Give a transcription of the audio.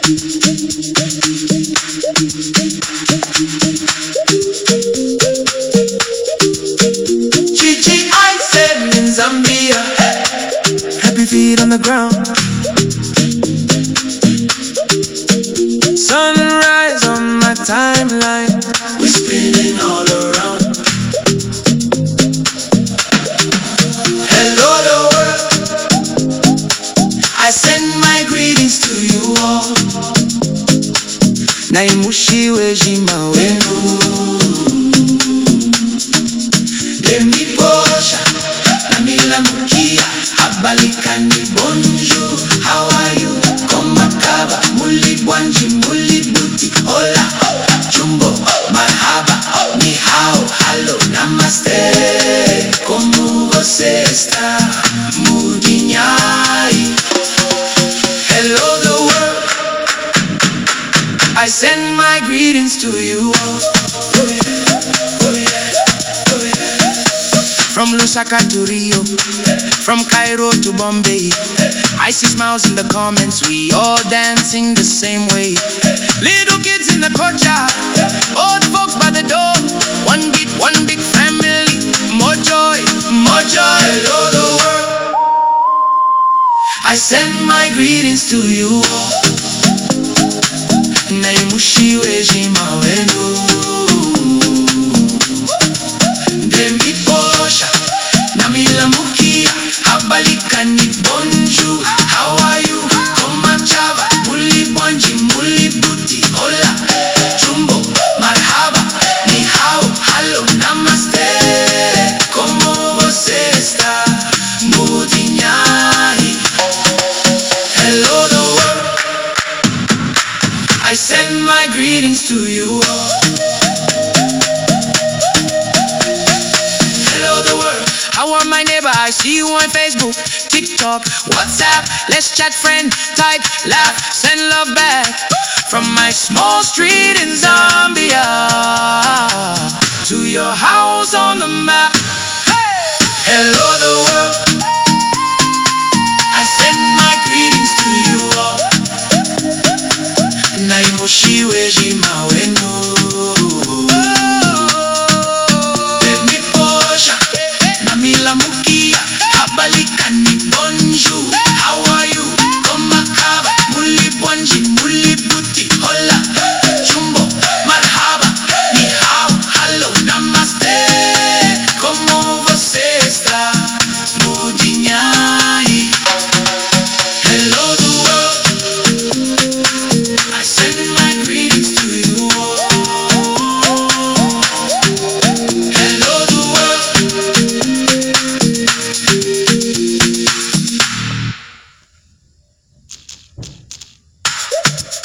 Gigi, I said in Zambia. Happy feet on the ground. Sunrise on my timeline. We're spinning all around. Hello the world. I send my greetings to you all. Naimushi wejima wenu. Demi posha namila mukia. Abalikani bonjour. How are you? Komakaba muli bwanji muli buti. Hola jumbo marhaba ni hao hello namaste. Como você está? Mudinyai. Hello the world. I send my greetings to you all. From Lusaka to Rio, from Cairo to Bombay, I see smiles in the comments, we all dancing the same way. Little kids in the courtyard, old folks by the door. One beat, one big family, more joy, more joy. Hello the world. I send my greetings to you all. Naimushi wejima wenu. Demi posha namila mukia. Abalikani bonjour. How are you? Koma chava muli bwanji muli buti. Hola jumbo marhaba ni hao hello namaste. Como você está? Mudinyai. Hello the world. I send my greetings to you all. Hello the world. How are my neighbor? I see you on Facebook, TikTok, WhatsApp. Let's chat, friend, type, laugh, send love back. From my small street in Zambia to your house on the map. Hey! Hello the world.